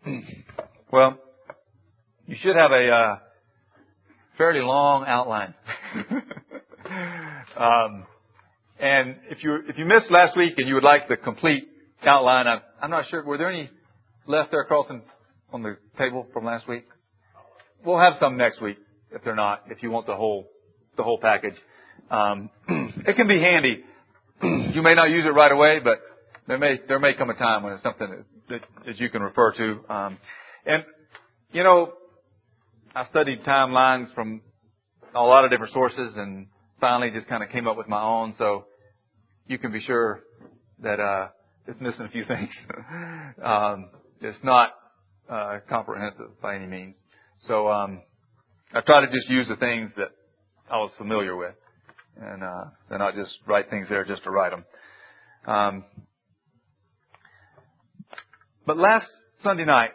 Well, you should have a fairly long outline. And if you missed last week and you would like the complete outline, I'm not sure. Were there any left there, Carlton, on the table from last week? We'll have some next week if they're not. If you want the whole package, it can be handy. You may not use it right away, but there may come a time when it's something that you can refer to. And you know, I studied timelines from a lot of different sources, and finally just kind of came up with my own. So you can be sure that it's missing a few things. It's not comprehensive by any means. So I try to just use the things that I was familiar with, and not just write things there just to write them. But last Sunday night,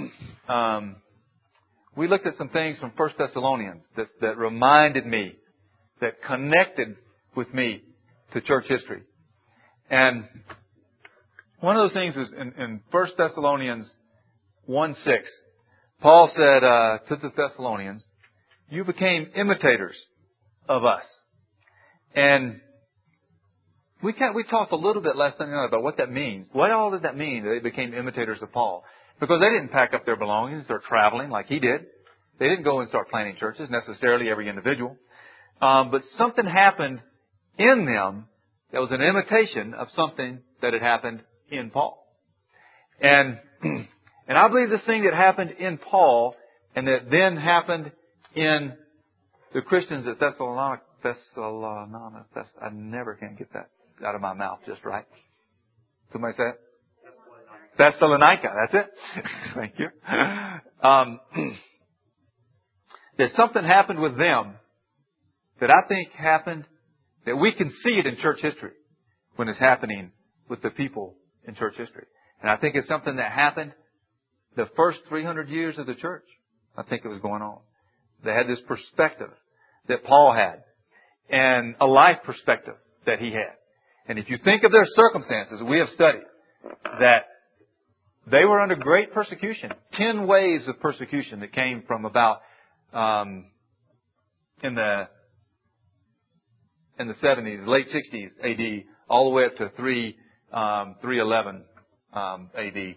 we looked at some things from 1 Thessalonians that reminded me, that connected with me to church history. And one of those things is in 1 Thessalonians 1:6. Paul said to the Thessalonians, "You became imitators of us." And we talked a little bit last Sunday night about what that means. What all did that mean that they became imitators of Paul? Because they didn't pack up their belongings, start traveling like he did. They didn't go and start planting churches, necessarily every individual. But something happened in them that was an imitation of something that had happened in Paul. And I believe this thing that happened in Paul and that then happened in the Christians at Thessalonica, I never can get that out of my mouth just right. Somebody say it? Thessalonica, that's it. Thank you. That something happened with them that I think happened, that we can see it in church history when it's happening with the people in church history. And I think it's something that happened the first 300 years of the church. I think it was going on. They had this perspective that Paul had, and a life perspective that he had. And if you think of their circumstances, we have studied that they were under great persecution. 10 waves of persecution that came from about in the 70s, late 60s AD, all the way up to 311 AD,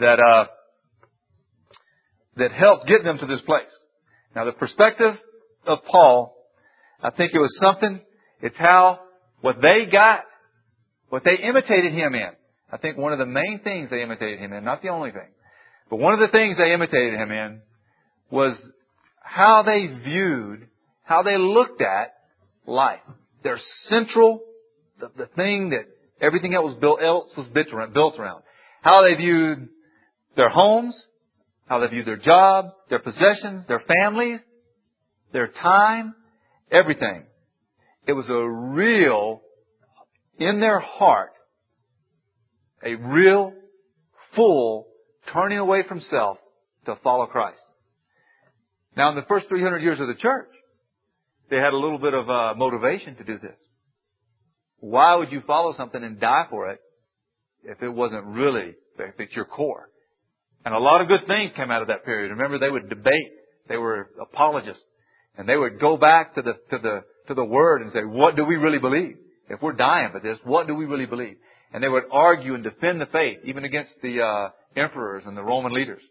that helped get them to this place. Now, the perspective of Paul, I think it was something. It's how what they got, what they imitated him in. I think one of the main things they imitated him in, not the only thing, but one of the things they imitated him in was how they viewed, how they looked at life. Their central, the thing that everything else was built around. How they viewed their homes, how they viewed their jobs, their possessions, their families, their time, everything. It was a real, in their heart, a real, full turning away from self to follow Christ. Now, in the first 300 years of the church, they had a little bit of motivation to do this. Why would you follow something and die for it if it wasn't really, if it's your core? And a lot of good things came out of that period. Remember, they would debate. They were apologists. And they would go back to the Word and say, what do we really believe? If we're dying for this, what do we really believe? And they would argue and defend the faith, even against the emperors and the Roman leaders.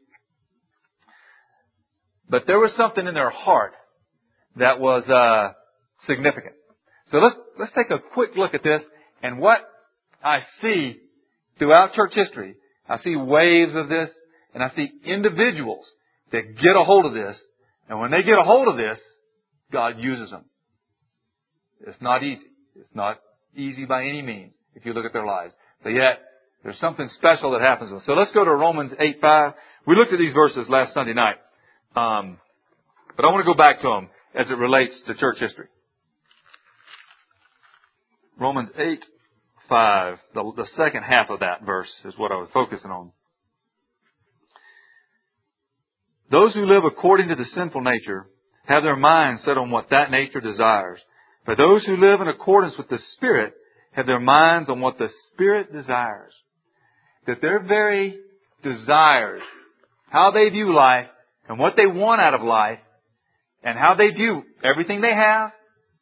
But there was something in their heart that was significant. So let's take a quick look at this. And what I see throughout church history, I see waves of this, and I see individuals that get a hold of this. And when they get a hold of this, God uses them. It's not easy. It's not easy by any means if you look at their lives. But yet, there's something special that happens to them. So let's go to Romans 8:5. We looked at these verses last Sunday night. But I want to go back to them as it relates to church history. Romans 8:5, the second half of that verse is what I was focusing on. Those who live according to the sinful nature have their minds set on what that nature desires. But those who live in accordance with the Spirit have their minds on what the Spirit desires. That their very desires how they view life, and what they want out of life, and how they view everything they have,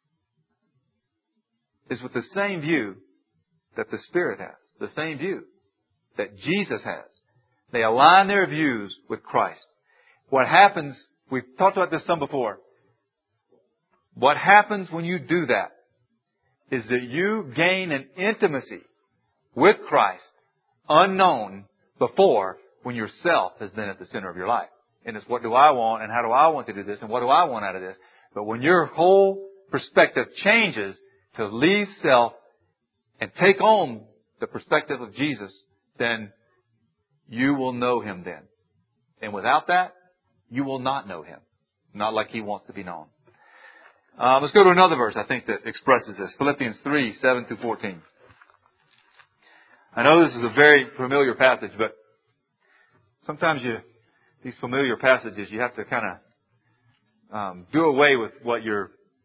is with the same view that the Spirit has, the same view that Jesus has. They align their views with Christ. What happens, we've talked about this some before, what happens when you do that is that you gain an intimacy with Christ unknown before, when yourself has been at the center of your life. And it's, what do I want, and how do I want to do this, and what do I want out of this? But when your whole perspective changes to leave self and take on the perspective of Jesus, then you will know Him then. And without that, you will not know Him. Not like He wants to be known. Let's go to another verse, I think, that expresses this. Philippians 3, 7 through 14. I know this is a very familiar passage, but sometimes these familiar passages, you have to kind of do away with what you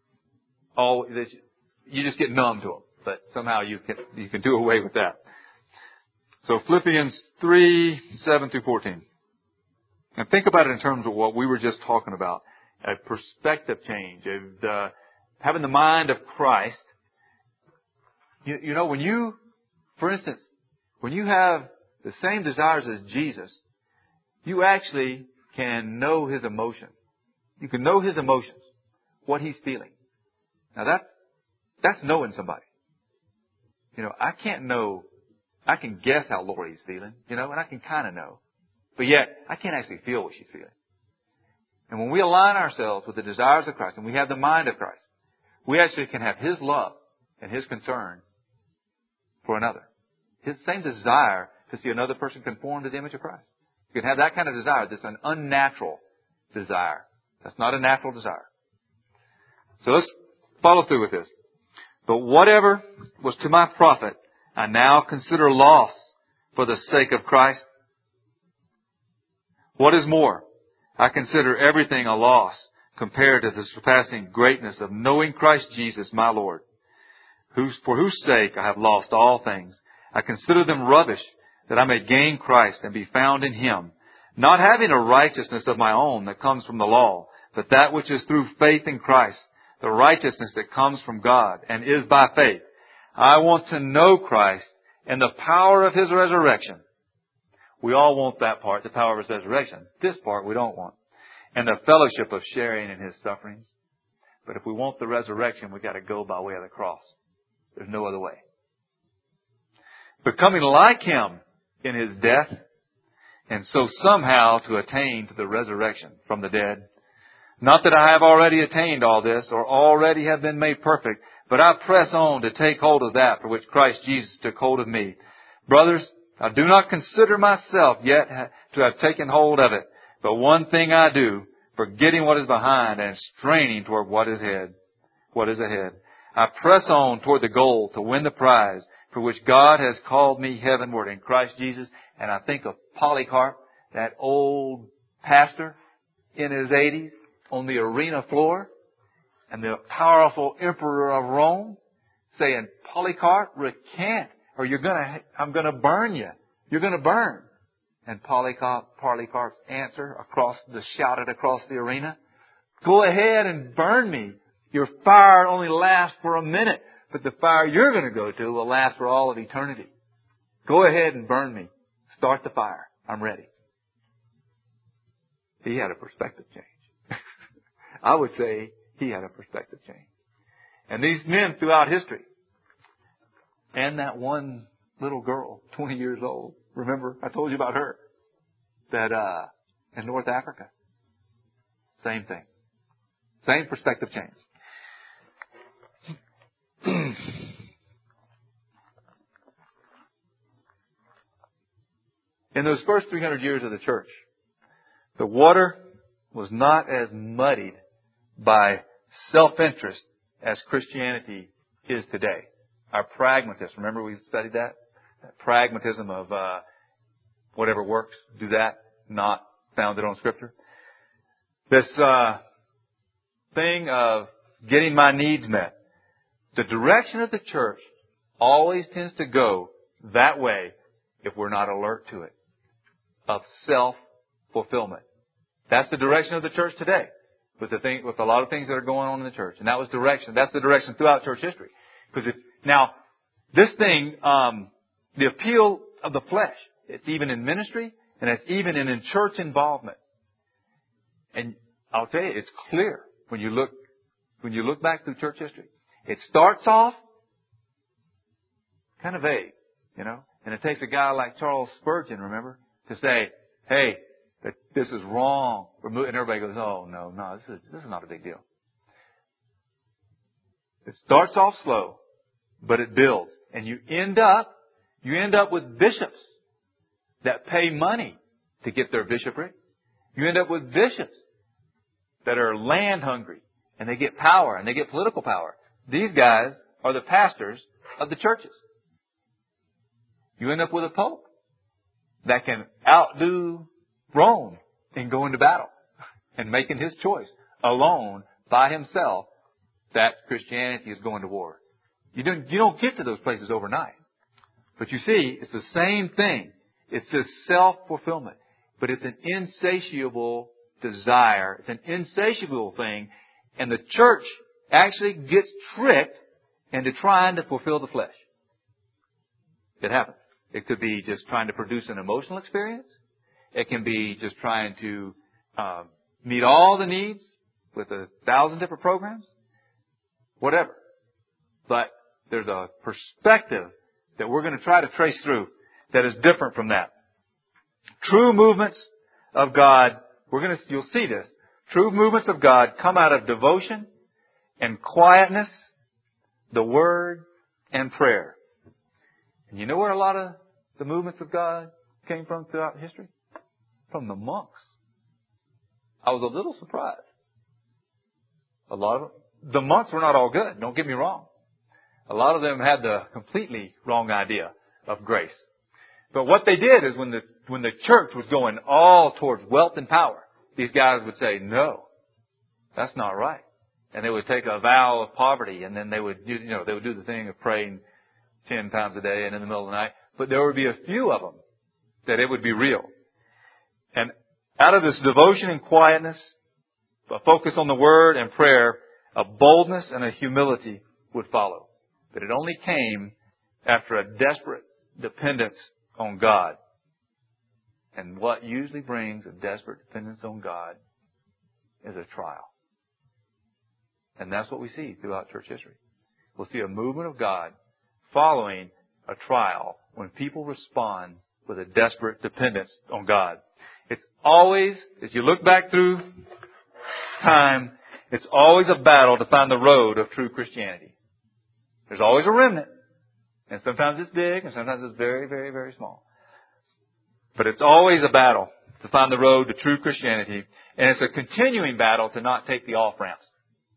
just get numb to them. But somehow you can do away with that. So Philippians 3, 7 through 14. And think about it in terms of what we were just talking about. A perspective change, having the mind of Christ. You know, when you, for instance, when you have the same desires as Jesus, you actually can know His emotion. You can know His emotions, what He's feeling. Now that's knowing somebody. You know, I can guess how Lori's feeling, you know, and I can kind of know. But yet, I can't actually feel what she's feeling. And when we align ourselves with the desires of Christ and we have the mind of Christ, we actually can have His love and His concern for another. His same desire to see another person conform to the image of Christ. You can have that kind of desire. That's an unnatural desire. That's not a natural desire. So let's follow through with this. But whatever was to my profit, I now consider loss for the sake of Christ. What is more, I consider everything a loss compared to the surpassing greatness of knowing Christ Jesus my Lord, for whose sake I have lost all things. I consider them rubbish, that I may gain Christ and be found in Him, not having a righteousness of my own that comes from the law, but that which is through faith in Christ, the righteousness that comes from God and is by faith. I want to know Christ and the power of His resurrection. We all want that part, the power of His resurrection. This part we don't want. And the fellowship of sharing in His sufferings. But if we want the resurrection, we've got to go by way of the cross. There's no other way. Becoming like Him in His death, and so somehow to attain to the resurrection from the dead. Not that I have already attained all this, or already have been made perfect, but I press on to take hold of that for which Christ Jesus took hold of me. Brothers, I do not consider myself yet to have taken hold of it, but one thing I do, forgetting what is behind and straining toward what is ahead. I press on toward the goal to win the prize for which God has called me heavenward in Christ Jesus. And I think of Polycarp, that old pastor in his 80s on the arena floor, and the powerful emperor of Rome saying, Polycarp, recant, or I'm gonna burn you. You're gonna burn. And Polycarp's answer shouted across the arena, go ahead and burn me. Your fire only lasts for a minute, but the fire you're going to go to will last for all of eternity. Go ahead and burn me. Start the fire. I'm ready. He had a perspective change. I would say he had a perspective change. And these men throughout history, and that one little girl, 20 years old, remember I told you about her, that in North Africa, same thing. Same perspective change. In those first 300 years of the church, the water was not as muddied by self-interest as Christianity is today. Our pragmatism, remember we studied that? That pragmatism of whatever works, do that, not founded on Scripture. This thing of getting my needs met. The direction of the church always tends to go that way if we're not alert to it. Of self self-fulfillment. That's the direction of the church today, with a lot of things that are going on in the church. And that's the direction throughout church history. Because this thing, the appeal of the flesh, it's even in ministry, and it's even in church involvement. And I'll tell you, it's clear when you look back through church history. It starts off kind of vague, and it takes a guy like Charles Spurgeon, remember, to say, hey, that this is wrong. And everybody goes, oh, no, this is not a big deal. It starts off slow, but it builds. And you end up with bishops that pay money to get their bishopric. You end up with bishops that are land hungry, and they get power, and they get political power. These guys are the pastors of the churches. You end up with a pope that can outdo Rome in going to battle and making his choice alone by himself that Christianity is going to war. You don't get to those places overnight. But you see, it's the same thing. It's just self-fulfillment. But it's an insatiable desire. It's an insatiable thing. And the church actually gets tricked into trying to fulfill the flesh. It happens. It could be just trying to produce an emotional experience. It can be just trying to meet all the needs with 1,000 different programs. Whatever. But there's a perspective that we're going to try to trace through that is different from that. True movements of God, you'll see this. True movements of God come out of devotion and quietness, the Word, and prayer. And you know where a lot of the movements of God came from throughout history? From the monks. I was a little surprised. A lot of the monks were not all good, don't get me wrong. A lot of them had the completely wrong idea of grace. But what they did is when the church was going all towards wealth and power, these guys would say, no, that's not right. And they would take a vow of poverty, and then they would do the thing of praying 10 times a day and in the middle of the night. But there would be a few of them that it would be real. And out of this devotion and quietness, a focus on the Word and prayer, a boldness and a humility would follow. But it only came after a desperate dependence on God. And what usually brings a desperate dependence on God is a trial. And that's what we see throughout church history. We'll see a movement of God following a trial when people respond with a desperate dependence on God. It's always, as you look back through time, it's always a battle to find the road of true Christianity. There's always a remnant. And sometimes it's big, and sometimes it's very, very, very small. But it's always a battle to find the road to true Christianity. And it's a continuing battle to not take the off-ramps.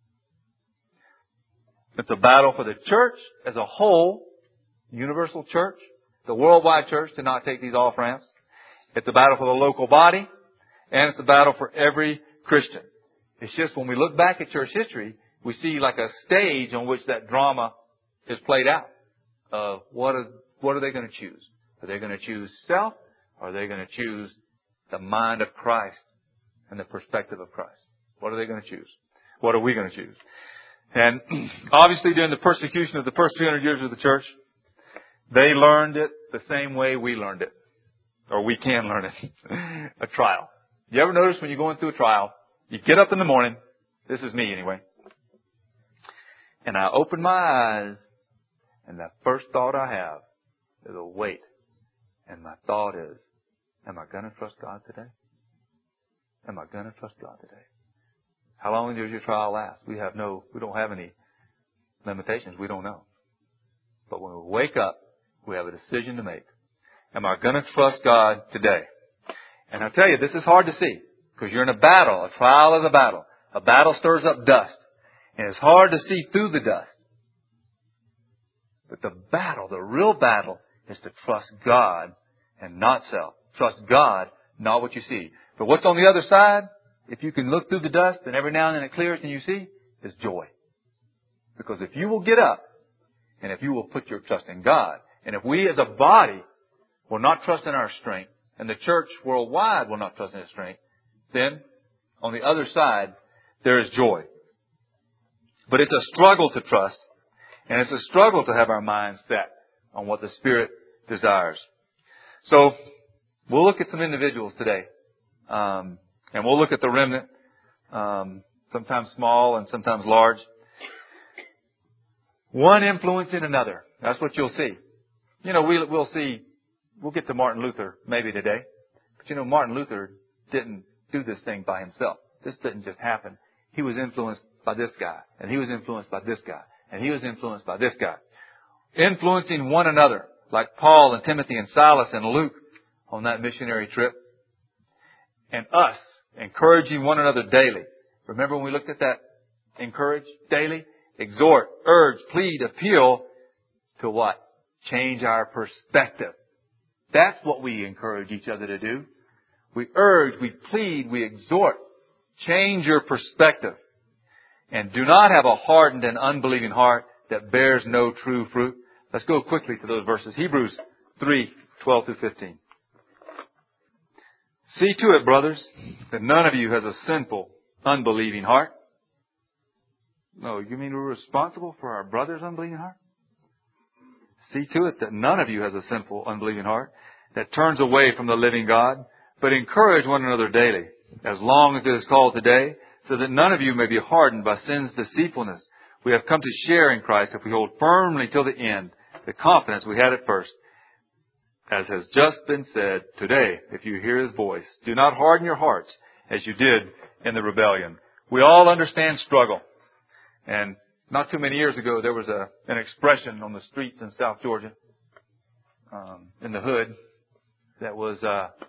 It's a battle for the church as a whole, universal church, the worldwide church, to not take these off-ramps. It's a battle for the local body, and it's a battle for every Christian. It's just when we look back at church history, we see like a stage on which that drama is played out. What are they going to choose? Are they going to choose self, or are they going to choose the mind of Christ and the perspective of Christ? What are they going to choose? What are we going to choose? And obviously during the persecution of the first 300 years of the church, they learned it the same way we learned it. Or we can learn it. A trial. You ever notice when you're going through a trial, you get up in the morning, this is me anyway, and I open my eyes, and the first thought I have is a weight. And my thought is, am I going to trust God today? Am I going to trust God today? How long does your trial last? We don't have any limitations. We don't know. But when we wake up, we have a decision to make. Am I going to trust God today? And I tell you, this is hard to see because you're in a battle. A trial is a battle. A battle stirs up dust. And it's hard to see through the dust. But the battle, the real battle, is to trust God and not self. Trust God, not what you see. But what's on the other side, if you can look through the dust and every now and then it clears and you see, is joy. Because if you will get up and if you will put your trust in God, and if we as a body will not trust in our strength and the church worldwide will not trust in His strength, then on the other side, there is joy. But it's a struggle to trust, and it's a struggle to have our minds set on what the Spirit desires. So, we'll look at some individuals today. And we'll look at the remnant, sometimes small and sometimes large. One influencing another. That's what you'll see. You know, we'll get to Martin Luther maybe today. But you know, Martin Luther didn't do this thing by himself. This didn't just happen. He was influenced by this guy, and he was influenced by this guy, and he was influenced by this guy. Influencing one another, like Paul and Timothy and Silas and Luke on that missionary trip. And us, encouraging one another daily. Remember when we looked at that? Encourage daily, exhort, urge, plead, appeal to what? Change our perspective. That's what we encourage each other to do. We urge, we plead, we exhort. Change your perspective. And do not have a hardened and unbelieving heart that bears no true fruit. Let's go quickly to those verses. Hebrews 3:12-15. See to it, brothers, that none of you has a sinful, unbelieving heart. No, you mean we're responsible for our brother's unbelieving heart? See to it that none of you has a sinful, unbelieving heart that turns away from the living God, but encourage one another daily, as long as it is called today, so that none of you may be hardened by sin's deceitfulness. We have come to share in Christ if we hold firmly till the end the confidence we had at first. As has just been said, today, if you hear His voice, do not harden your hearts as you did in the rebellion. We all understand struggle. And not too many years ago, there was an expression on the streets in South Georgia, in the hood, that was,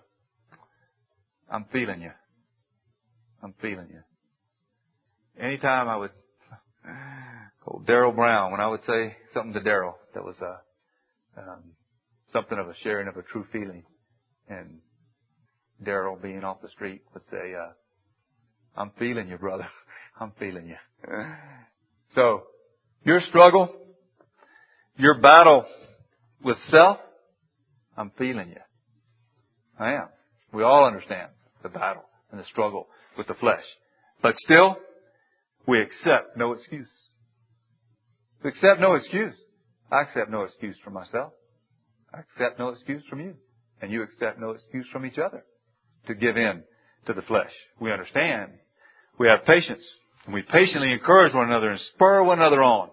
I'm feeling you. I'm feeling you. Anytime I would, Darrell Brown, when I would say something to Darrell, that was something of a sharing of a true feeling. And Darrell, being off the street, would say, I'm feeling you, brother. I'm feeling you. So, your struggle, your battle with self, I'm feeling you. I am. We all understand the battle and the struggle with the flesh. But still, we accept no excuse. We accept no excuse. I accept no excuse for myself. I accept no excuse from you. And you accept no excuse from each other to give in to the flesh. We understand. We have patience. And we patiently encourage one another and spur one another on.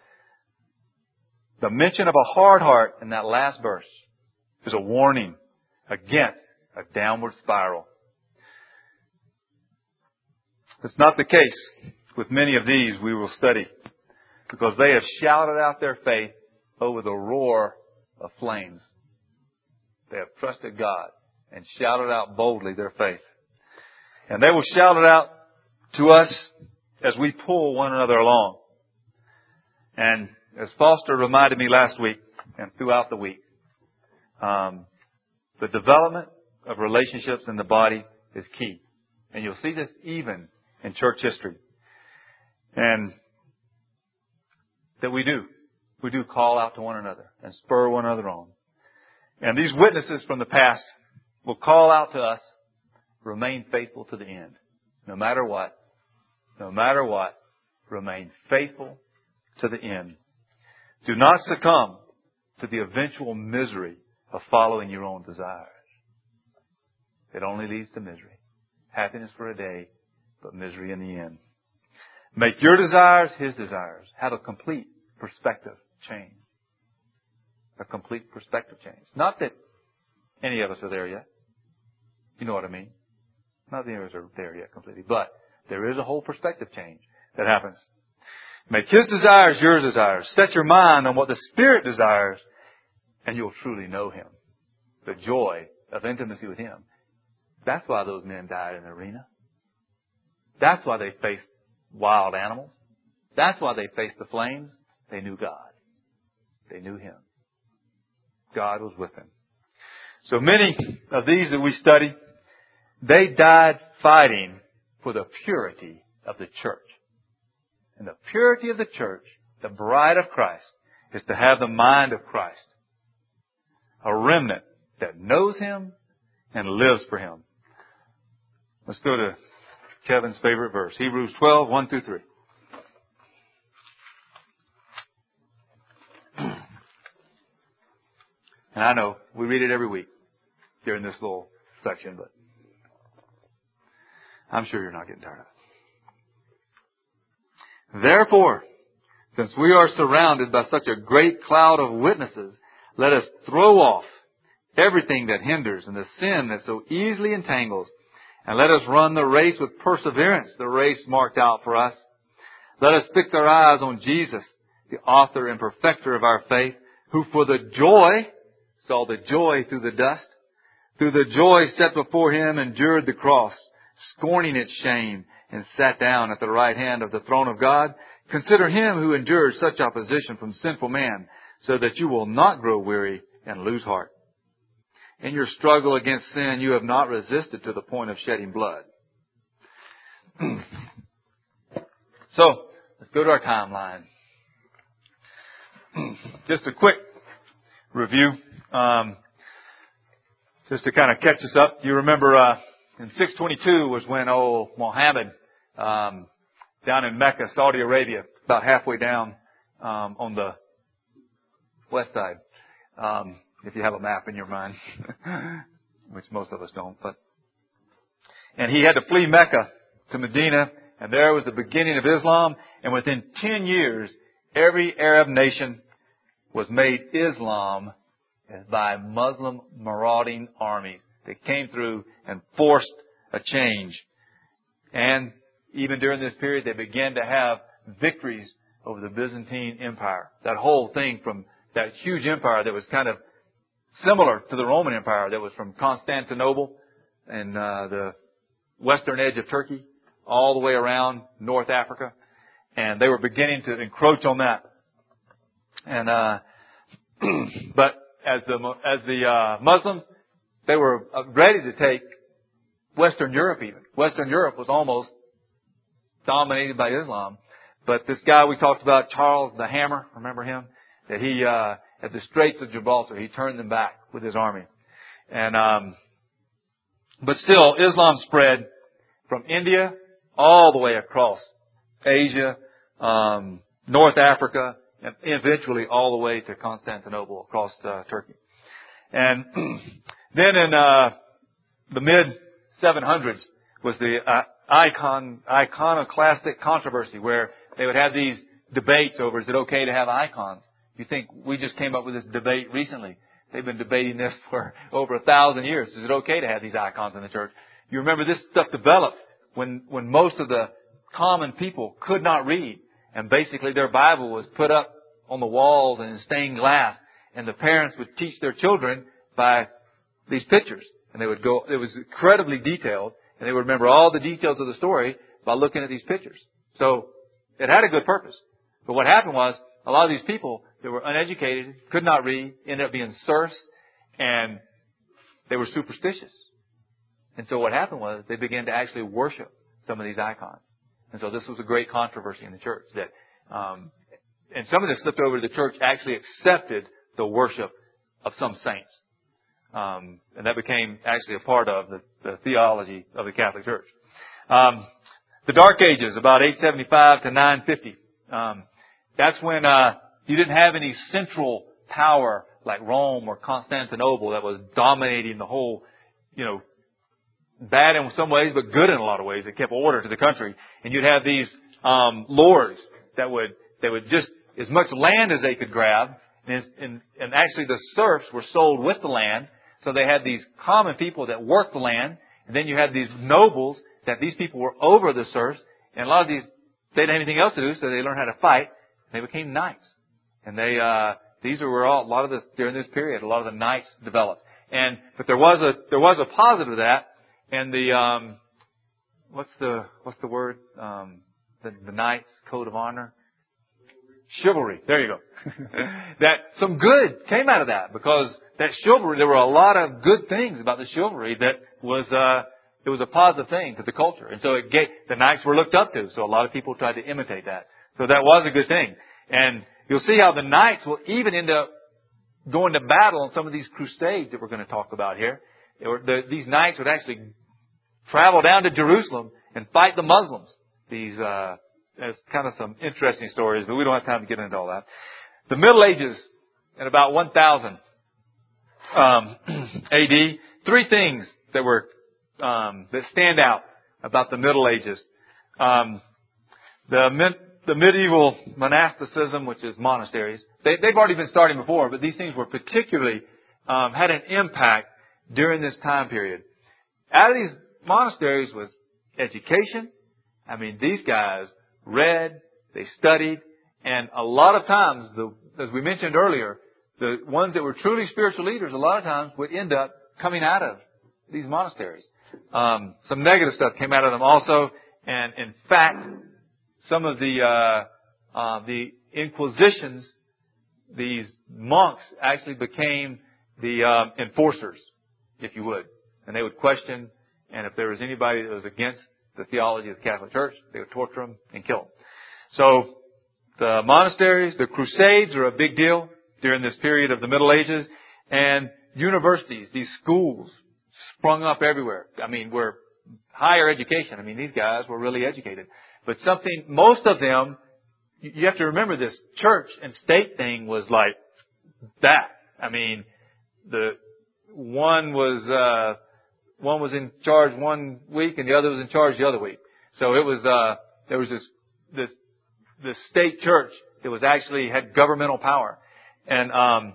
The mention of a hard heart in that last verse is a warning against a downward spiral. It's not the case with many of these we will study, because they have shouted out their faith over the roar of flames. They have trusted God and shouted out boldly their faith. And they will shout it out to us as we pull one another along. And as Foster reminded me last week and throughout the week, the development of relationships in the body is key. And you'll see this even in church history. And that we do call out to one another and spur one another on. And these witnesses from the past will call out to us, remain faithful to the end. No matter what, remain faithful to the end. Do not succumb to the eventual misery of following your own desires. It only leads to misery. Happiness for a day, but misery in the end. Make your desires His desires. Have a complete perspective change. A complete perspective change. Not that any of us are there yet. You know what I mean? Not that any of us are there yet completely. But there is a whole perspective change that happens. Make His desires your desires. Set your mind on what the Spirit desires, and you'll truly know Him. The joy of intimacy with Him. That's why those men died in the arena. That's why they faced wild animals. That's why they faced the flames. They knew God. They knew Him. God was with them. So many of these that we study, they died fighting for the purity of the church. And the purity of the church, the bride of Christ, is to have the mind of Christ. A remnant that knows Him and lives for Him. Let's go to Kevin's favorite verse, Hebrews 12, 1 through 3. And I know we read it every week during this little section, but I'm sure you're not getting tired of it. Therefore, since we are surrounded by such a great cloud of witnesses, let us throw off everything that hinders and the sin that so easily entangles, and let us run the race with perseverance, the race marked out for us. Let us fix our eyes on Jesus, the author and perfecter of our faith, who for the joy saw the joy through the dust, through the joy set before Him endured the cross, scorning its shame, and sat down at the right hand of the throne of God. Consider Him who endured such opposition from sinful man, so that you will not grow weary and lose heart. In your struggle against sin, you have not resisted to the point of shedding blood. So, let's go to our timeline. Just a quick review. Just to kind of catch us up. You remember in 622 was when old Muhammad down in Mecca, Saudi Arabia, about halfway down on the west side. If you have a map in your mind, which most of us don't. And he had to flee Mecca to Medina, and there was the beginning of Islam. And within 10 years, every Arab nation was made Islam by Muslim marauding armies. They came through and forced a change. And even during this period, they began to have victories over the Byzantine Empire. That whole thing from that huge empire that was kind of similar to the Roman Empire, that was from Constantinople and the western edge of Turkey all the way around North Africa. And they were beginning to encroach on that. And but as the Muslims, they were ready to take Western Europe even. Western Europe was almost dominated by Islam. But this guy we talked about, Charles the Hammer, remember him? That he, at the Straits of Gibraltar, he turned them back with his army. And, but still, Islam spread from India all the way across Asia, North Africa, and eventually all the way to Constantinople across Turkey. And then in the mid-700s was the iconoclastic controversy, where they would have these debates over, is it okay to have icons? You think we just came up with this debate recently? They've been debating this for over 1,000 years. Is it okay to have these icons in the church? You remember this stuff developed when most of the common people could not read. And basically their Bible was put up on the walls and in stained glass. And the parents would teach their children by these pictures. And they would go, it was incredibly detailed. And they would remember all the details of the story by looking at these pictures. So it had a good purpose. But what happened was, a lot of these people that were uneducated, could not read, ended up being serfs, and they were superstitious. And so what happened was they began to actually worship some of these icons. And so this was a great controversy in the church. That, and some of this slipped over to the church actually accepted the worship of some saints. And that became actually a part of the theology of the Catholic Church. The Dark Ages, about 875 to 950. That's when you didn't have any central power like Rome or Constantinople that was dominating the whole, bad in some ways, but good in a lot of ways. It kept order to the country. And you'd have these lords that would just, as much land as they could grab, and actually the serfs were sold with the land. So they had these common people that worked the land, and then you had these nobles that these people were over the serfs, and a lot of these, they didn't have anything else to do, so they learned how to fight. They became knights. And these were all, a lot of this, during this period, a lot of the knights developed. But there was a positive to that. And what's the word? The knights' code of honor? Chivalry. There you go. That some good came out of that, because that chivalry, there were a lot of good things about the chivalry that was, it was a positive thing to the culture. And so the knights were looked up to. So a lot of people tried to imitate that. So that was a good thing. And you'll see how the knights will even end up going to battle on some of these crusades that we're going to talk about here. These knights would actually travel down to Jerusalem and fight the Muslims. There's kind of some interesting stories, but we don't have time to get into all that. The Middle Ages, at about 1000 A.D., three things that stand out about the Middle Ages. The medieval monasticism, which is monasteries, they've already been starting before, but these things were particularly had an impact during this time period. Out of these monasteries was education. I mean, these guys read, they studied, and a lot of times, as we mentioned earlier, the ones that were truly spiritual leaders, a lot of times would end up coming out of these monasteries. Some negative stuff came out of them also, and in fact, some of the inquisitions, these monks actually became the enforcers, if you would, and they would question, and if there was anybody that was against the theology of the Catholic Church, they would torture them and kill them. So the monasteries, the Crusades are a big deal during this period of the Middle Ages, and universities, these schools sprung up everywhere. I mean, were higher education. I mean, these guys were really educated. But most of them, you have to remember this church and state thing was like that. I mean, one was in charge one week and the other was in charge the other week. So it was, there was this state church that was actually had governmental power. And,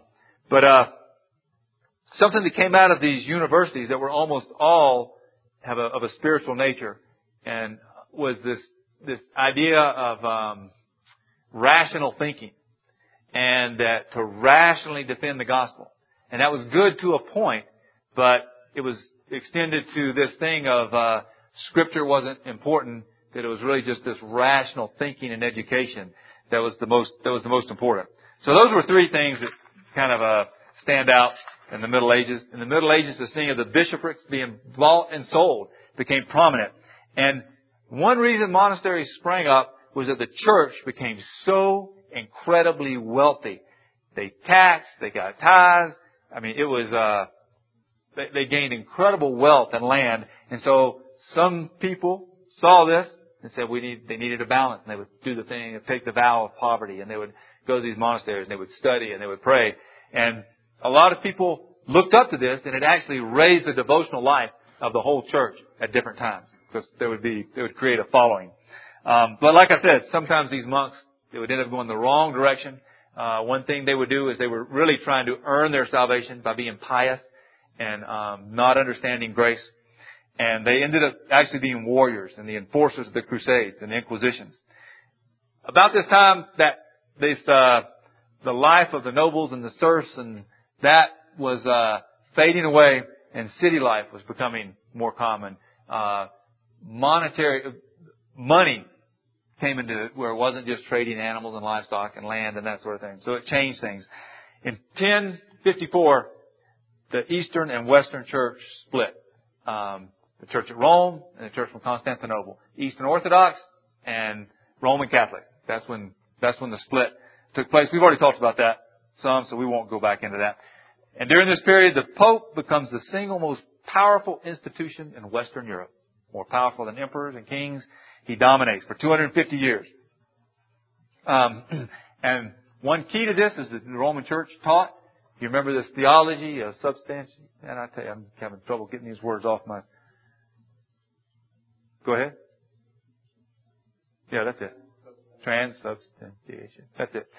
something that came out of these universities that were almost all of a spiritual nature, and was this idea of, rational thinking, and that to rationally defend the gospel. And that was good to a point, but it was extended to this thing of, Scripture wasn't important, that it was really just this rational thinking and education that was the most important. So those were three things that kind of stand out in the Middle Ages. In the Middle Ages, the thing of the bishoprics being bought and sold became prominent. And one reason monasteries sprang up was that the church became so incredibly wealthy. They taxed, they got tithes. I mean, it was, they gained incredible wealth and land. And so some people saw this and said they needed a balance, and they would do the thing, take the vow of poverty, and they would go to these monasteries and they would study and they would pray. And a lot of people looked up to this, and it actually raised the devotional life of the whole church at different times, because they would create a following. But like I said, sometimes these monks, they would end up going the wrong direction. One thing they would do is they were really trying to earn their salvation by being pious and not understanding grace. And they ended up actually being warriors and the enforcers of the Crusades and the Inquisitions. About this time, the life of the nobles and the serfs, and that was fading away, and city life was becoming more common. Money came into it, where it wasn't just trading animals and livestock and land and that sort of thing. So it changed things. In 1054, the Eastern and Western Church split. The Church at Rome and the Church from Constantinople. Eastern Orthodox and Roman Catholic. That's when the split took place. We've already talked about that some, so we won't go back into that. And during this period, the Pope becomes the single most powerful institution in Western Europe. More powerful than emperors and kings. He dominates for 250 years. And one key to this is that the Roman Church taught. You remember this theology of substantiation? And I tell you, I'm having trouble getting these words off my... Go ahead. Yeah, that's it. Transubstantiation. That's it.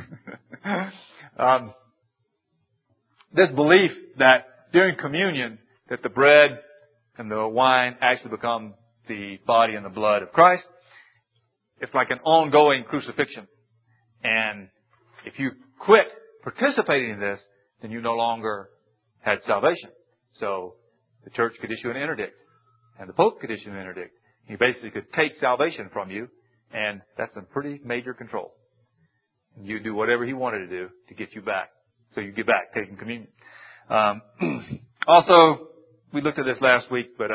This belief that during communion, that the bread and the wine actually become the body and the blood of Christ. It's like an ongoing crucifixion. And if you quit participating in this, then you no longer had salvation. So the church could issue an interdict, and the Pope could issue an interdict. He basically could take salvation from you, and that's a pretty major control. And you do whatever he wanted to do to get you back. So you get back taking communion. Also, we looked at this last week, but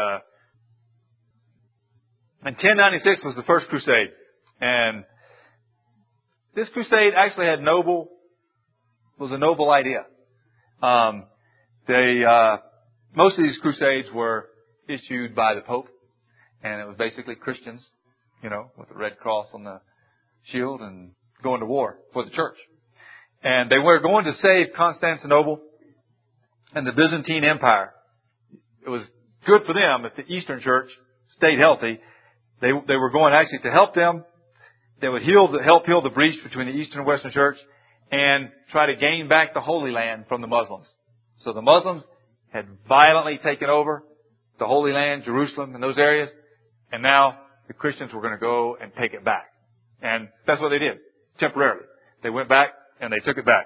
in 1096 was the first crusade. And this crusade actually was a noble idea. The most of these crusades were issued by the Pope, and it was basically Christians, with the red cross on the shield and going to war for the church. And they were going to save Constantinople and the Byzantine Empire. It was good for them if the Eastern Church stayed healthy. They were going actually to help them. They would help heal the breach between the Eastern and Western Church and try to gain back the Holy Land from the Muslims. So the Muslims had violently taken over the Holy Land, Jerusalem, and those areas, and now the Christians were going to go and take it back. And that's what they did, temporarily. They went back and they took it back.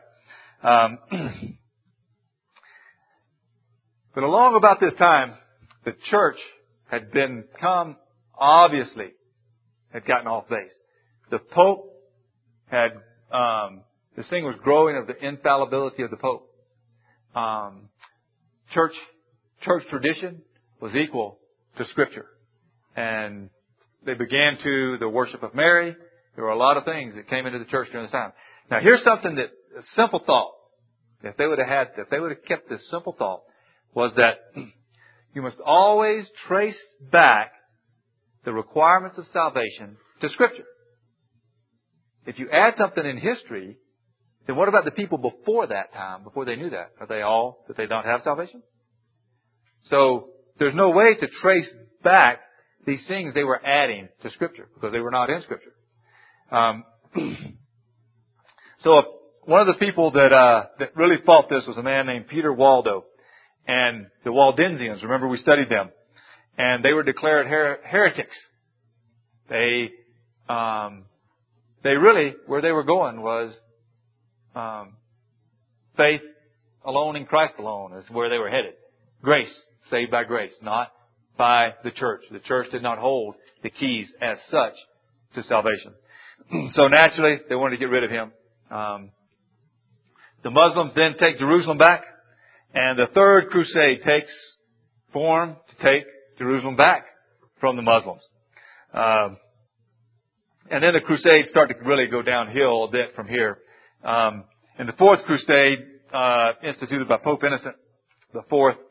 But along about this time, the church had gotten off base. The Pope had, this thing was growing of the infallibility of the Pope. Church tradition was equal to Scripture. And they began the worship of Mary. There were a lot of things that came into the church during this time. Now here's something a simple thought. If they would have kept this simple thought, was that you must always trace back the requirements of salvation to Scripture. If you add something in history, then what about the people before that time, before they knew that? Are they all that they don't have salvation? So there's no way to trace back these things they were adding to Scripture because they were not in Scripture. So one of the people that really fought this was a man named Peter Waldo. And the Waldensians, remember we studied them. And they were declared heretics. They really, where they were going was faith alone in Christ alone is where they were headed. Grace, saved by grace, not by the church. The church did not hold the keys as such to salvation. So naturally, they wanted to get rid of him. The Muslims then take Jerusalem back, and the Third Crusade takes form to take Jerusalem back from the Muslims. And then the Crusades start to really go downhill a bit from here. In the Fourth Crusade, instituted by Pope Innocent IV,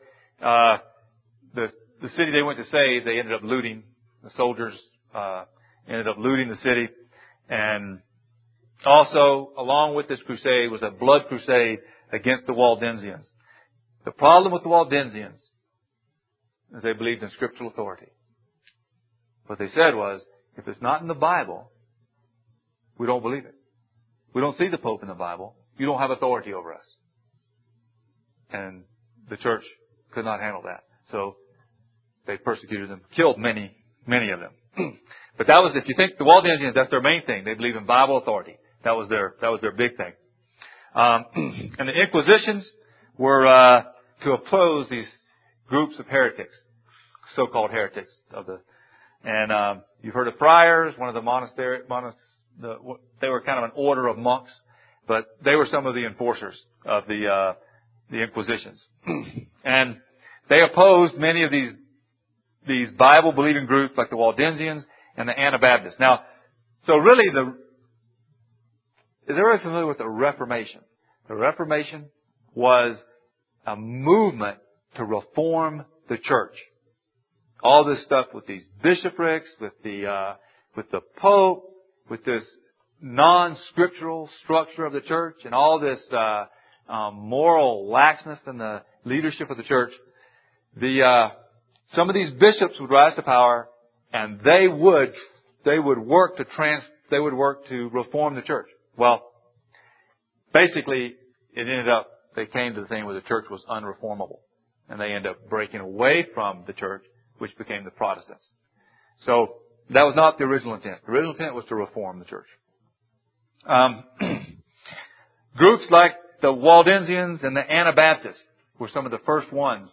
the city they went to save, they ended up looting. The soldiers ended up looting the city. And also, along with this crusade, was a blood crusade against the Waldensians. The problem with the Waldensians is they believed in scriptural authority. What they said was, if it's not in the Bible, we don't believe it. We don't see the Pope in the Bible. You don't have authority over us. And the church could not handle that. So they persecuted them, killed many of them. But that was, if you think the Waldensians, that's their main thing. They believe in Bible authority. That was their big thing. And the Inquisitions were to oppose these groups of heretics, so-called heretics and you've heard of friars, one of the they were kind of an order of monks, but they were some of the enforcers of the Inquisitions. And they opposed many of these Bible-believing groups like the Waldensians and the Anabaptists. Now, so really is everybody familiar with the Reformation? The Reformation was a movement to reform the church. All this stuff with these bishoprics, with the Pope, with this non-scriptural structure of the church, and all this moral laxness in the leadership of the church. Some of these bishops would rise to power, and they would work to reform the church. Well, basically, they came to the thing where the church was unreformable. And they ended up breaking away from the church, which became the Protestants. So, that was not the original intent. The original intent was to reform the church. Groups like the Waldensians and the Anabaptists were some of the first ones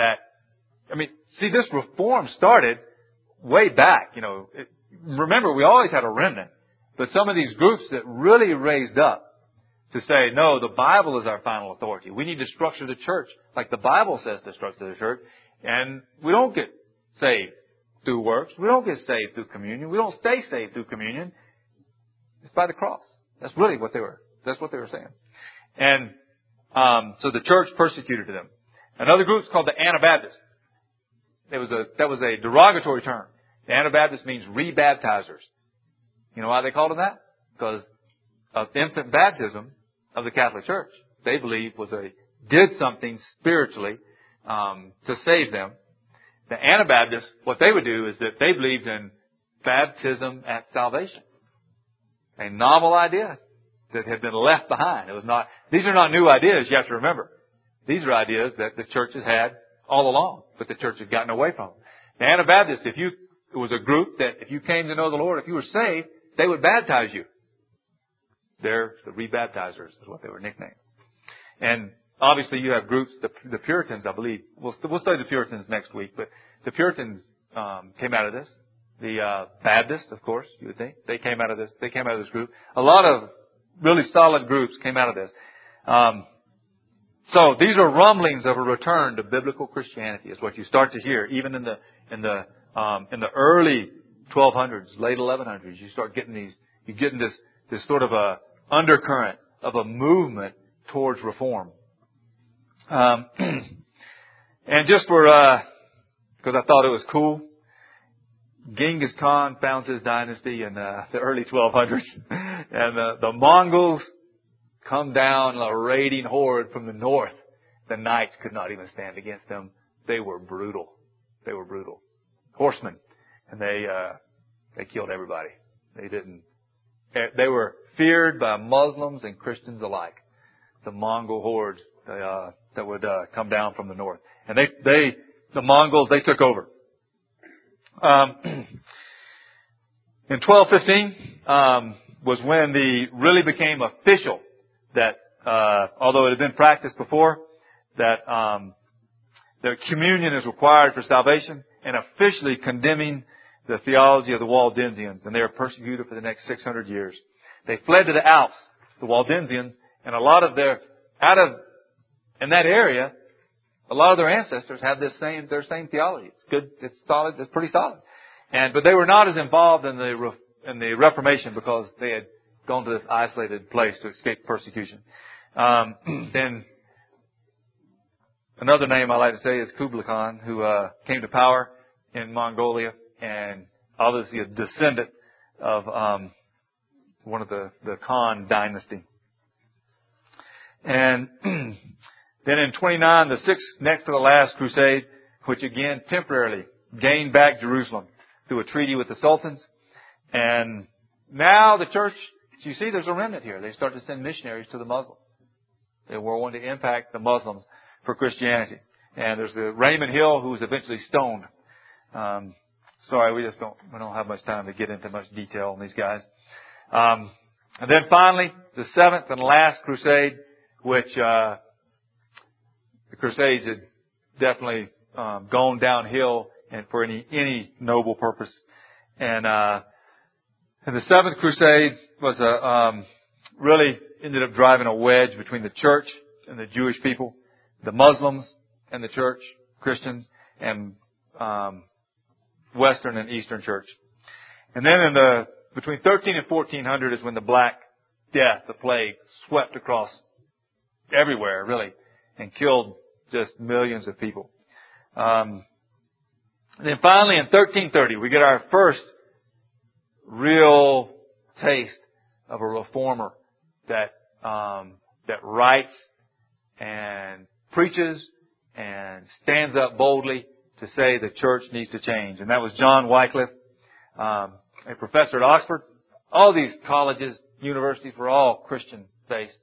this reform started way back, remember, we always had a remnant. But some of these groups that really raised up to say, no, the Bible is our final authority. We need to structure the church like the Bible says to structure the church. And we don't get saved through works. We don't get saved through communion. We don't stay saved through communion. It's by the cross. That's what they were saying. And so the church persecuted them. Another group is called the Anabaptists. That was a derogatory term. The Anabaptist means rebaptizers. You know why they called them that? Because of infant baptism of the Catholic Church. They believed did something spiritually to save them. The Anabaptists, what they would do is that they believed in baptism at salvation. A novel idea that had been left behind. These are not new ideas, you have to remember. These are ideas that the church has had all along, but the church had gotten away from them. The Anabaptists, it was a group that if you came to know the Lord, if you were saved, they would baptize you. They're the rebaptizers is what they were nicknamed. And obviously you have groups, the Puritans, I believe. We'll study the Puritans next week, but the Puritans came out of this. The Baptists, of course, you would think. They came out of this. They came out of this group. A lot of really solid groups came out of this. So these are rumblings of a return to biblical Christianity, is what you start to hear, even in the early 1200s, late 1100s. You start getting this sort of a undercurrent of a movement towards reform. And just because I thought it was cool, Genghis Khan founds his dynasty in the early 1200s, and the Mongols come down a raiding horde from the north. The knights could not even stand against them. They were brutal. Horsemen, and they killed everybody. They were feared by Muslims and Christians alike. The Mongol hordes that would come down from the north, and the Mongols, they took over. In 1215 was when really became official that although it had been practiced before, that communion is required for salvation, and officially condemning the theology of the Waldensians, and they were persecuted for the next 600 years. They fled to the Alps, the Waldensians, and in that area, a lot of their ancestors have their same theology. It's good, it's solid, it's pretty solid. But they were not as involved in the Reformation because they had gone to this isolated place to escape persecution. Then another name I like to say is Kublai Khan, who came to power in Mongolia, and obviously a descendant of one of the Khan dynasty. And then in 29, the sixth, next to the last crusade, which again temporarily gained back Jerusalem through a treaty with the sultans. And now the church, you see there's a remnant here. They start to send missionaries to the Muslims. They were wanting to impact the Muslims for Christianity. And there's the Raymond Hill, who was eventually stoned. Sorry, we don't have much time to get into much detail on these guys. And then finally, the seventh and last crusade, which the Crusades had definitely gone downhill and for any noble purpose. And the seventh crusade was really ended up driving a wedge between the church and the Jewish people, the Muslims and the church, Christians, and Western and Eastern church. And then between 13 and 1400 is when the Black Death, the plague, swept across everywhere, really, and killed just millions of people. And then finally in 1330, we get our first real taste of a reformer that writes and preaches and stands up boldly to say the church needs to change. And that was John Wycliffe, a professor at Oxford. All these colleges, universities were all Christian-based.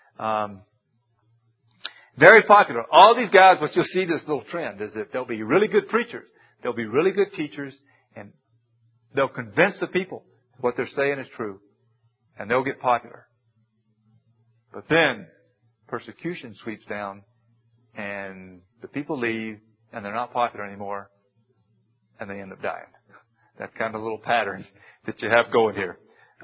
Very popular. All these guys, what you'll see this little trend is that they'll be really good preachers. They'll be really good teachers, and they'll convince the people what they're saying is true, and they'll get popular. But then persecution sweeps down, and the people leave, and they're not popular anymore, and they end up dying. That's kind of a little pattern that you have going here.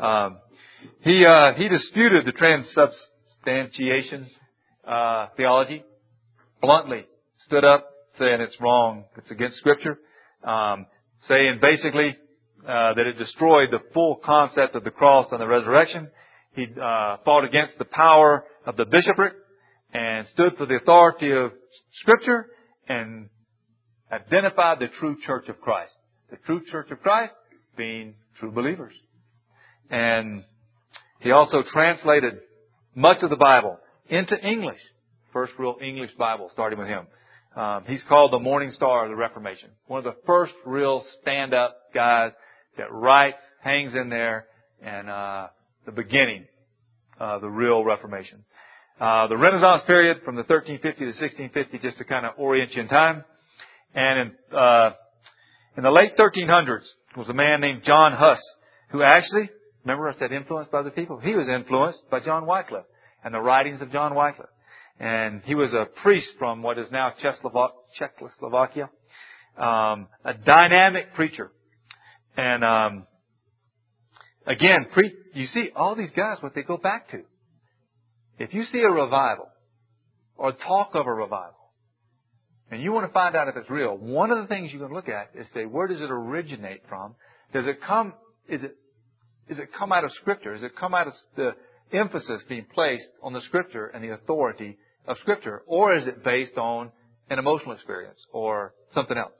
He disputed the transubstantiation theology, bluntly stood up saying it's wrong, it's against Scripture, saying basically that it destroyed the full concept of the cross and the resurrection. He fought against the power of the bishopric and stood for the authority of Scripture and identified the true church of Christ. The true church of Christ being true believers. And he also translated much of the Bible into English. First real English Bible starting with him. He's called the Morning Star of the Reformation. One of the first real stand-up guys that writes, hangs in there, and the beginning of the real Reformation. The Renaissance period from the 1350 to 1650, just to kind of orient you in time. And in the late 1300s was a man named John Huss, who actually, remember I said influenced by other people? He was influenced by John Wycliffe and the writings of John Wycliffe. And he was a priest from what is now Czechoslovakia. A dynamic preacher. And again, you see all these guys, what they go back to. If you see a revival or talk of a revival, and you want to find out if it's real, one of the things you can look at is say, where does it originate from? Does it come, is it come out of Scripture? Does it come out of the emphasis being placed on the Scripture and the authority of Scripture? Or is it based on an emotional experience or something else?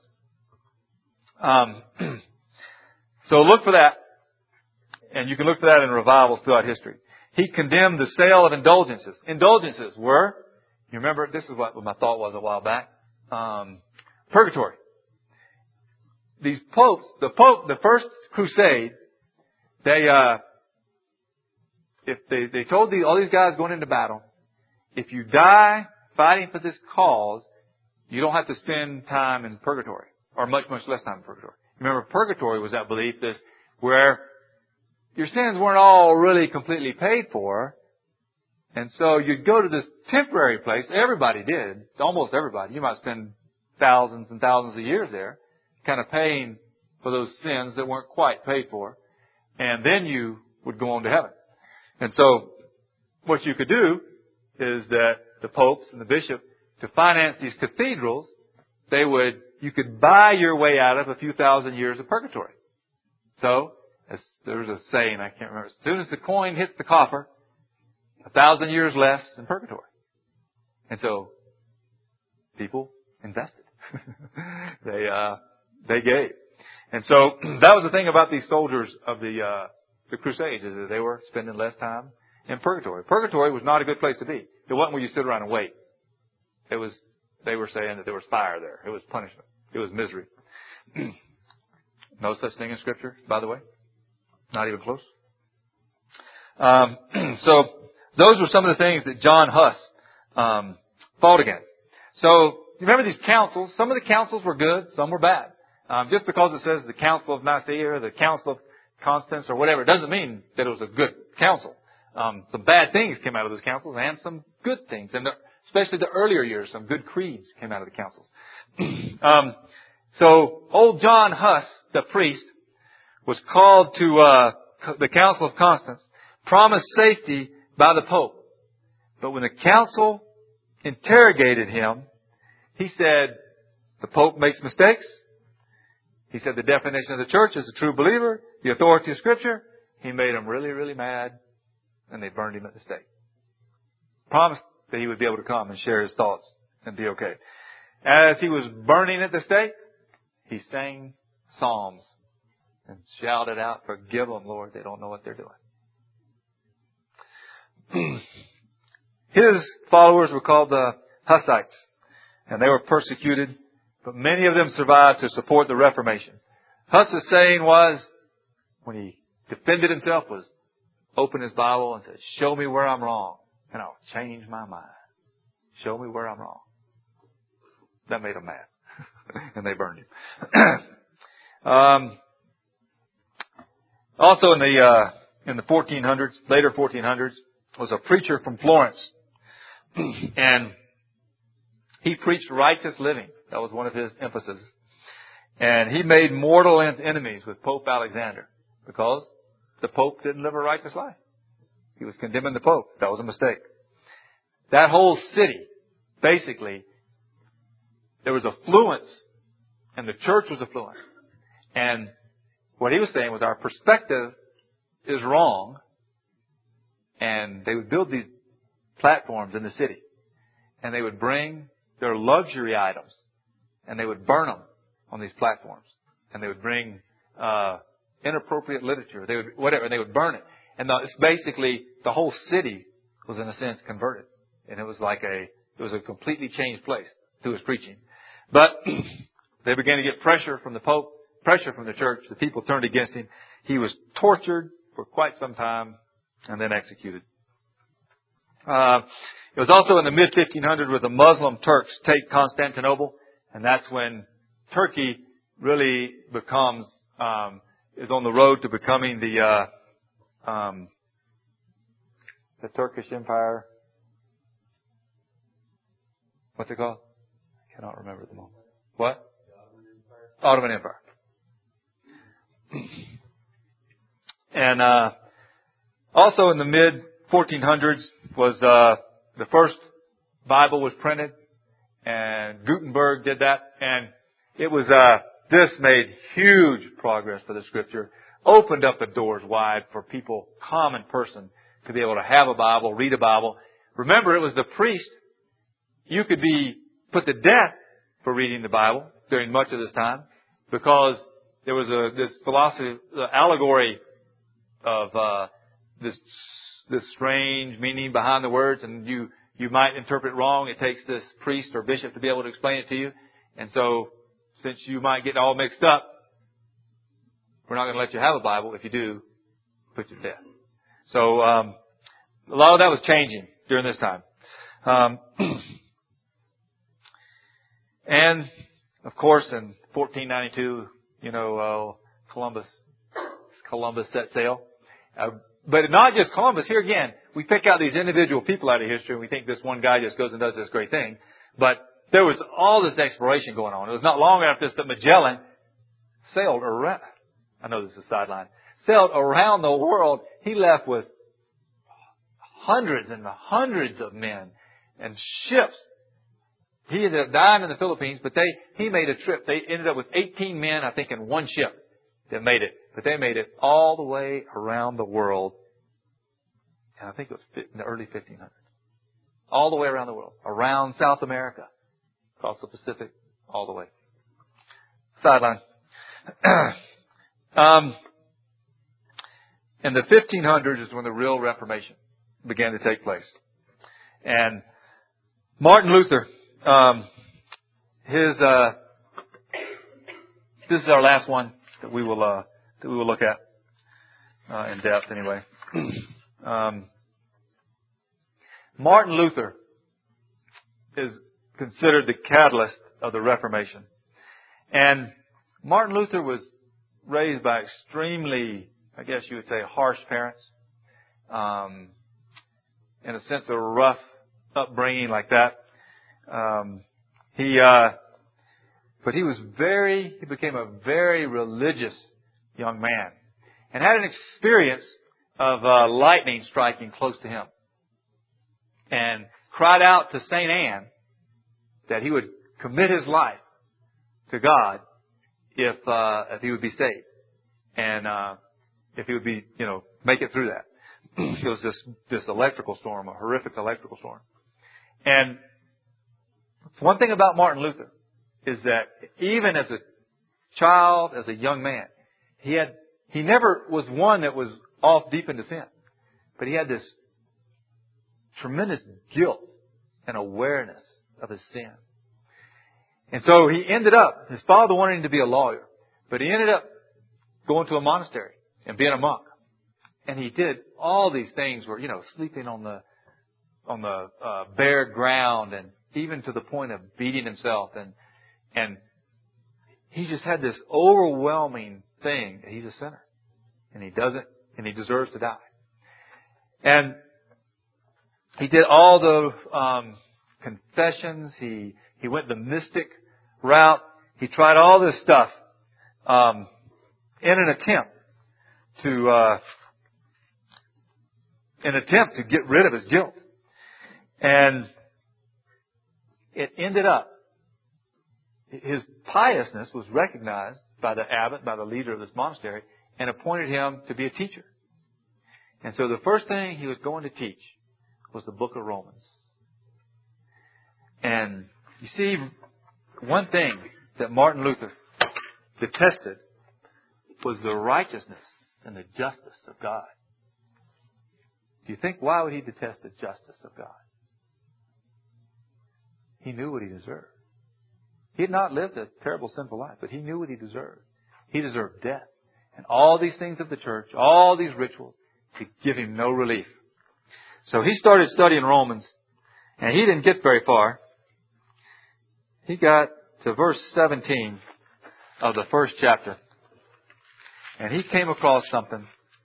So look for that. And you can look for that in revivals throughout history. He condemned the sale of indulgences. Indulgences were, you remember, this is what my thought was a while back, purgatory. These popes, the first crusade, they told all these guys going into battle, if you die fighting for this cause, you don't have to spend time in purgatory, or much, much less time in purgatory. Remember, purgatory was that belief where your sins weren't all really completely paid for. And so you'd go to this temporary place. Everybody did. Almost everybody. You might spend thousands and thousands of years there, kind of paying for those sins that weren't quite paid for. And then you would go on to heaven. And so what you could do is that the popes and the bishop, to finance these cathedrals, you could buy your way out of a few thousand years of purgatory. So, there's a saying, I can't remember. As soon as the coin hits the coffer, 1,000 years less in purgatory. And so, people invested. They gave. And so, that was the thing about these soldiers of the Crusades, is that they were spending less time in purgatory. Purgatory was not a good place to be. It wasn't where you sit around and wait. They were saying that there was fire there. It was punishment. It was misery. No such thing in Scripture, by the way. Not even close. So, those were some of the things that John Huss fought against. So, remember these councils? Some of the councils were good, some were bad. Just because it says the Council of Nicaea or the Council of Constance or whatever, it doesn't mean that it was a good council. Some bad things came out of those councils and some good things. And especially the earlier years, some good creeds came out of the councils. So, old John Huss, the priest, was called to the Council of Constance, promised safety by the Pope. But when the council interrogated him, he said, the Pope makes mistakes. He said the definition of the church is a true believer, the authority of Scripture. He made them really, really mad, and they burned him at the stake. Promised that he would be able to come and share his thoughts and be okay. As he was burning at the stake, he sang psalms and shouted out, forgive them, Lord, they don't know what they're doing. His followers were called the Hussites, and they were persecuted, but many of them survived to support the Reformation. Huss's saying was, when he defended himself, was open his Bible and said, show me where I'm wrong, and I'll change my mind. Show me where I'm wrong. That made them mad. And they burned him. Also in the 1400s, later 1400s, was a preacher from Florence. And he preached righteous living. That was one of his emphases. And he made mortal enemies with Pope Alexander because the Pope didn't live a righteous life. He was condemning the Pope. That was a mistake. That whole city, basically, there was affluence, and the church was affluent. And what he was saying was our perspective is wrong, and they would build these platforms in the city, and they would bring their luxury items, and they would burn them on these platforms. And they would bring inappropriate literature. They would burn it. And it's basically the whole city was in a sense converted. And it was a completely changed place through his preaching. But they began to get pressure from the Pope, pressure from the church. The people turned against him. He was tortured for quite some time and then executed. It was also in the mid-1500s where the Muslim Turks take Constantinople. And that's when Turkey really becomes, is on the road to becoming the Turkish Empire. What's it called? I cannot remember at the moment. What? Ottoman Empire. And also in the mid-1400s was the first Bible was printed, and Gutenberg did that, and it was this made huge progress for the Scripture, opened up the doors wide for people, common person, to be able to have a Bible, read a Bible. Remember, it was the priest. You could be put to death for reading the Bible during much of this time, because there was this philosophy, the allegory of this strange meaning behind the words, and you might interpret wrong. It takes this priest or bishop to be able to explain it to you. And so, since you might get all mixed up, we're not going to let you have a Bible. If you do, put you to death. So, a lot of that was changing during this time. And, of course, in 1492, Columbus set sail. But not just Columbus. Here again, we pick out these individual people out of history and we think this one guy just goes and does this great thing. But there was all this exploration going on. It was not long after this that Magellan sailed around. I know this is a sideline. Sailed around the world. He left with hundreds and hundreds of men and ships. He ended up dying in the Philippines, but he made a trip. They ended up with 18 men, I think, in one ship that made it. But they made it all the way around the world. And I think it was in the early 1500s. All the way around the world. Around South America. Across the Pacific. All the way. Sideline. In the 1500s is when the real Reformation began to take place. And Martin Luther, this is our last one that we will look at in depth anyway. Martin Luther is considered the catalyst of the Reformation. And Martin Luther was raised by extremely, I guess you would say, harsh parents. In a sense, a rough upbringing like that. But he became a very religious young man and had an experience of lightning striking close to him, and cried out to St. Anne that he would commit his life to God if he would be saved, and if he would be, make it through that. It was this electrical storm, a horrific electrical storm. And one thing about Martin Luther is that even as a child, as a young man, he never was one that was off deep into sin. But he had this tremendous guilt and awareness of his sin. And so he ended up, his father wanted him to be a lawyer, but he ended up going to a monastery and being a monk. And he did all these things where, sleeping on the bare ground, and even to the point of beating himself. And he just had this overwhelming thing that he's a sinner. And he deserves to die. And he did all the confessions. He went the mystic route. He tried all this stuff in an attempt to get rid of his guilt. And it ended up, his piousness was recognized by the abbot, by the leader of this monastery, and appointed him to be a teacher. And so the first thing he was going to teach was the book of Romans. And You see, one thing that Martin Luther detested was the righteousness and the justice of God. Do you think why would he detest the justice of God? He knew what he deserved. He had not lived a terrible, sinful life, but he knew what he deserved. He deserved death. And all these things of the church, all these rituals, could give him no relief. So he started studying Romans, and he didn't get very far. He got to verse 17 of the first chapter. And he came across something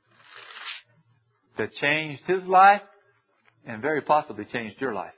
that changed his life and very possibly changed your life.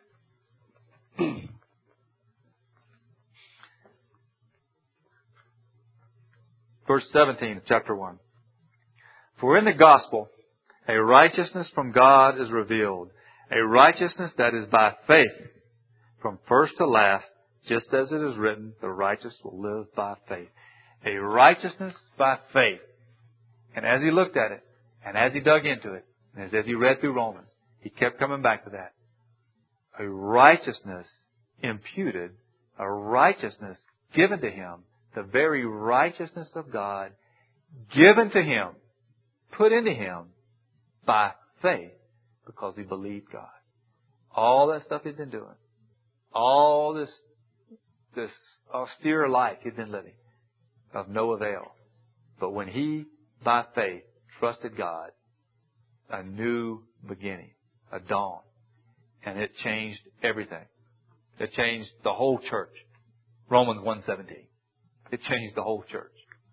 Verse 17 of chapter 1. For in the gospel, a righteousness from God is revealed, a righteousness that is by faith, from first to last, just as it is written, the righteous will live by faith. A righteousness by faith. And as he looked at it, and as he dug into it, and as he read through Romans, he kept coming back to that. A righteousness imputed, a righteousness given to him, the very righteousness of God given to him, put into him by faith because he believed God. All that stuff he'd been doing, all this austere life he'd been living, of no avail. But when he, by faith, trusted God, a new beginning, a dawn. And it changed everything. It changed the whole church. Romans 1:17. It changed the whole church.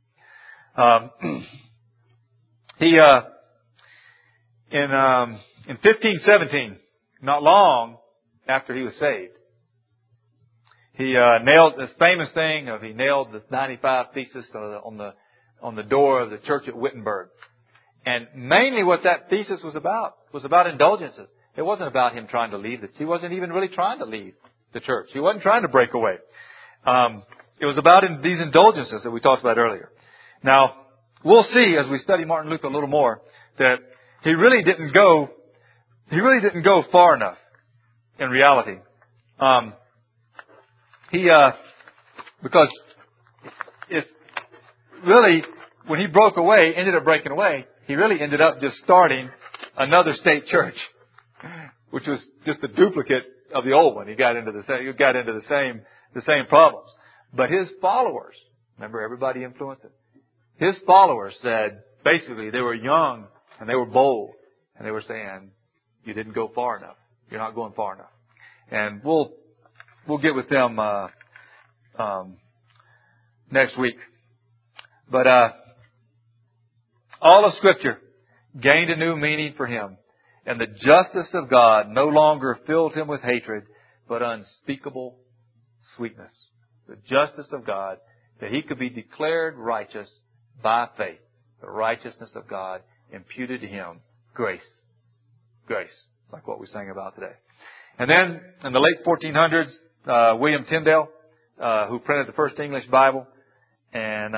In 1517, not long after he was saved, he nailed this famous thing of he nailed the 95 thesis on the door of the church at Wittenberg. And mainly what that thesis was about indulgences. It wasn't about him trying to leave he wasn't even really trying to leave the church. He wasn't trying to break away. It was about these indulgences that we talked about earlier. Now, we'll see as we study Martin Luther a little more that he really didn't go far enough in reality. Because if really, when he broke away, ended up breaking away, he really ended up just starting another state church, which was just a duplicate of the old one. He got into the same problems. But his followers, remember everybody influenced him. His followers said, basically, they were young and they were bold, and they were saying, "You didn't go far enough. You're not going far enough." And we'll get with them next week. But all of Scripture gained a new meaning for him, and the justice of God no longer filled him with hatred, but unspeakable sweetness. The justice of God, that he could be declared righteous by faith. The righteousness of God imputed to him grace. Grace, like what we sang about today. And then, in the late 1400s, William Tyndale, who printed the first English Bible, and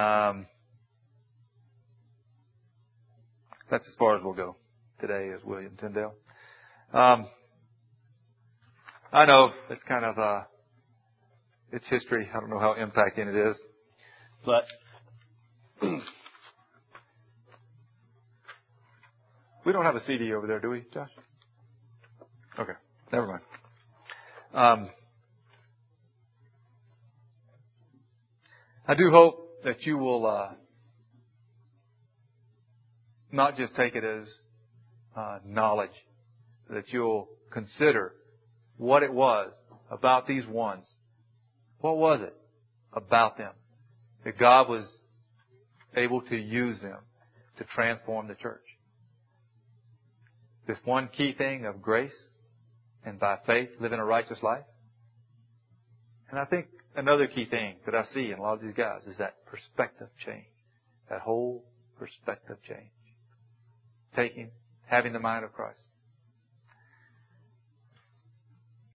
that's as far as we'll go today, is William Tyndale. I know it's kind of it's history. I don't know how impacting it is, but we don't have a CD over there, do we, Josh? Okay, never mind. I do hope that you will not just take it as knowledge, that you'll consider what it was about these ones. What was it about them that God was able to use them to transform the church? This one key thing of grace and by faith living a righteous life. And I think another key thing that I see in a lot of these guys is that perspective change. That whole perspective change. Having the mind of Christ.